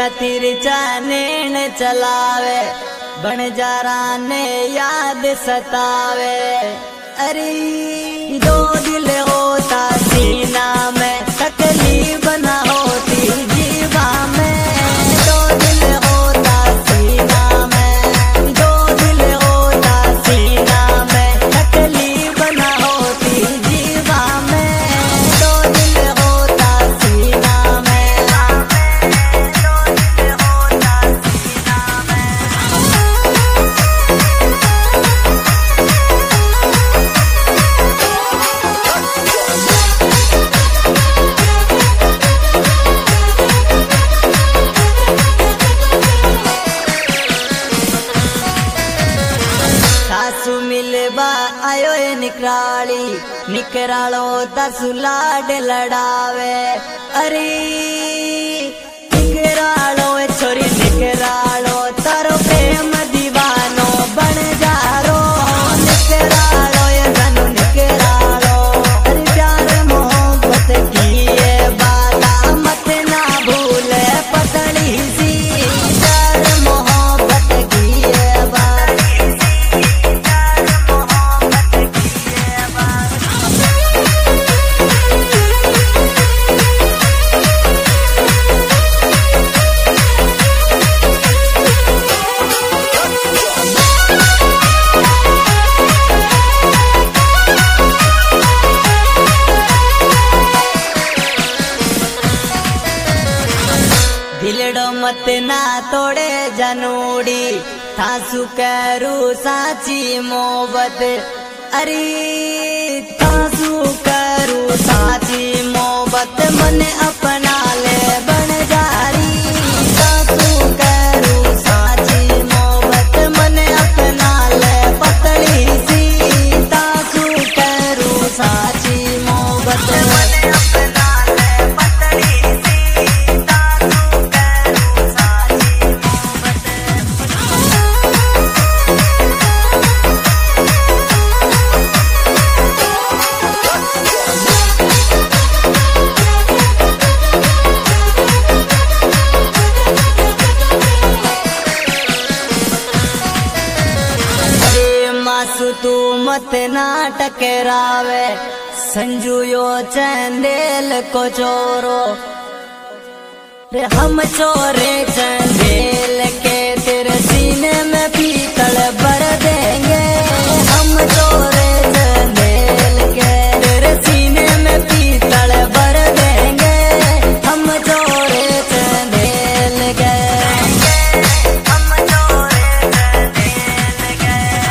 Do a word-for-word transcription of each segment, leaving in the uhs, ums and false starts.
खातिर चानेण चलावे, बनजारा ने याद सतावे। अरे दो दिल होता सीना में, तकलीफ न होती जीवा में। दो दिल होता सीना में, दो दिल होता सीना में, तकलीफ न होती जीवा में। दो दिल होता सीना में, दो दिल होता सीना में। सासू मिलबा आयो ए निकराली, निकरालो दसु लाड लड़ावे। अरे निकरालो ए छोरी निकरालो, तारो प्रेम दीवानो बन जारो। निकरालो ए धनु निकरालो, अरे प्यार मोहब्बत की ये बाला मत ना भूले पतली सी। प्यार मोहब्बत की ये बाला, दिलड़ो मत ना तोड़े जनूड़ी, थासु करू साची मोहब्बत। अरे थासु करू साची मोहब्बत, मन अपना ले बन जारी। थासु करू साची मोहब्बत, मन अपना ले पतली सी। थासु करू साची मोहब्बत, मन अपना ले पतली सी। मासू तू मत ना टकरावे, संजू यो चंदेल को चोरो। रे हम चोरे चंदेल के, तेरे सीने में पीतल भर देंगे। हम चोरे चंदेल के, तेरे सीने में पीतल भर देंगे। हम चोरे चंदेल के, हम चोरे चंदेल के।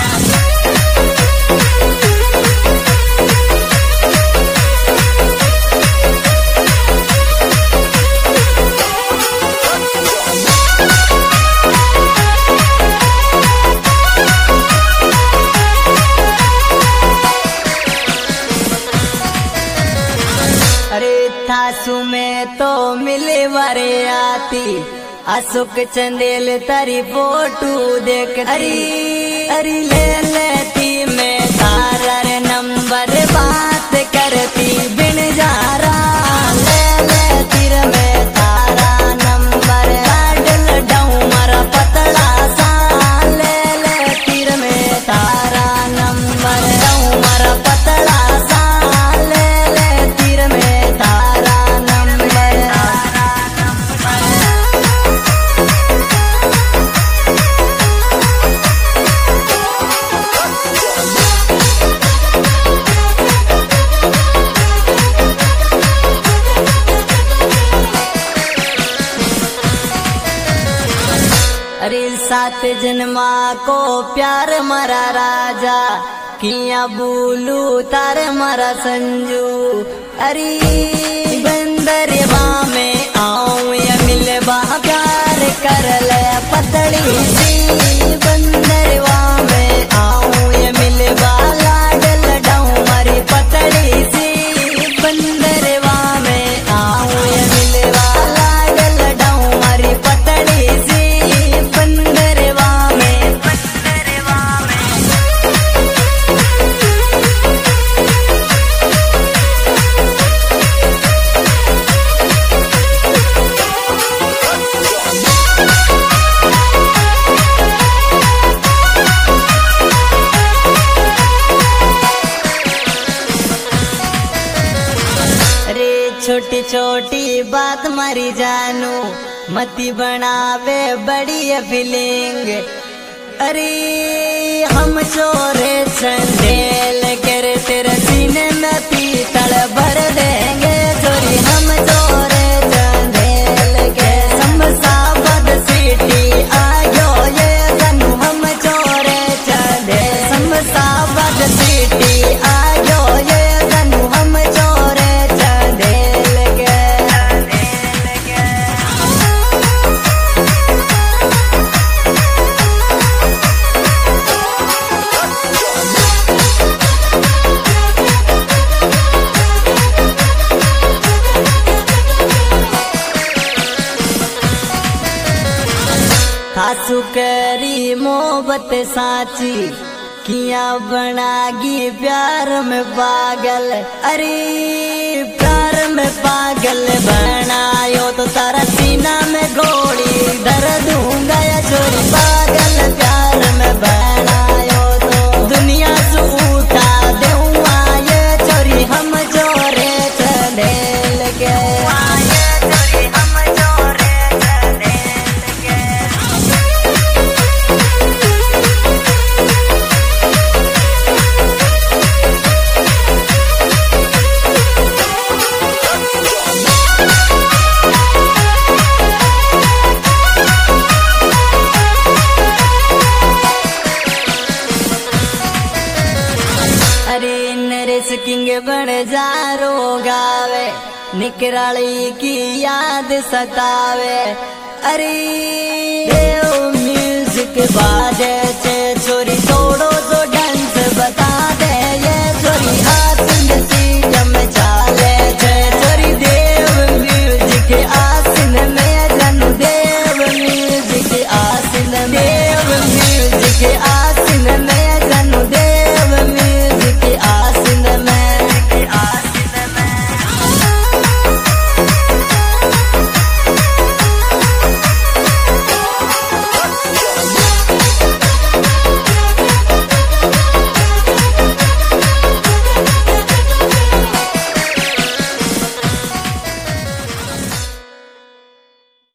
अरे थासु में तो मिले वरे आती, अशोक चंदेल तारी फोटो देख। अरे अरे ले लेती मैं तारा रे नंबर, बात करती बिन जारा। ले लेती रे मैं तारा नंबर, लाडल डाऊं मारा पतला सा। ले लेती रे मैं तारा नंबर, डाऊं मारा पतला सा। ले लेती रे मैं तारा नंबर। अरे सात जन्मा को प्यार मरा राजा, किया बोलू तार मरा संजू। अरे बंदरवा में आऊं या मिलवा, प्यार कर ले पतली सी। बंदरवा में आऊं या मिलवा, लाडल डाऊं मारी पतली सी। बंदरवा में आऊं या मिलवा, लाडल डाऊं मारी पतली सी। बंदरवा में, बंदरवा में। Yeah. छोटी छोटी बात मरी जानू मती बनावे बड़ी फीलिंग। अरे हम चोरे चंदेल कर तेरे सीने में पीतल भर देंगे चोरी। हम चोरे चंदेल के शमशाबाद सिटी आयो ये जानू। हम चोरे चंदेल शमशाबाद सिटी आयो ये जानू। हम चोरे चंदेल के सासू करी मोहब्बत साची किया बनागी प्यार में पागल। अरे प्यार में पागल बनायो तो तारा सीना में गोली धर दूंगा या चोरी। पागल प्यार में बनायो तो दुनिया से उठा दूंगा ये चोरी। हम चोरे चंदेल के किंग बन जारो गावे निकराली की याद सतावे। अरे म्यूजिक बाजे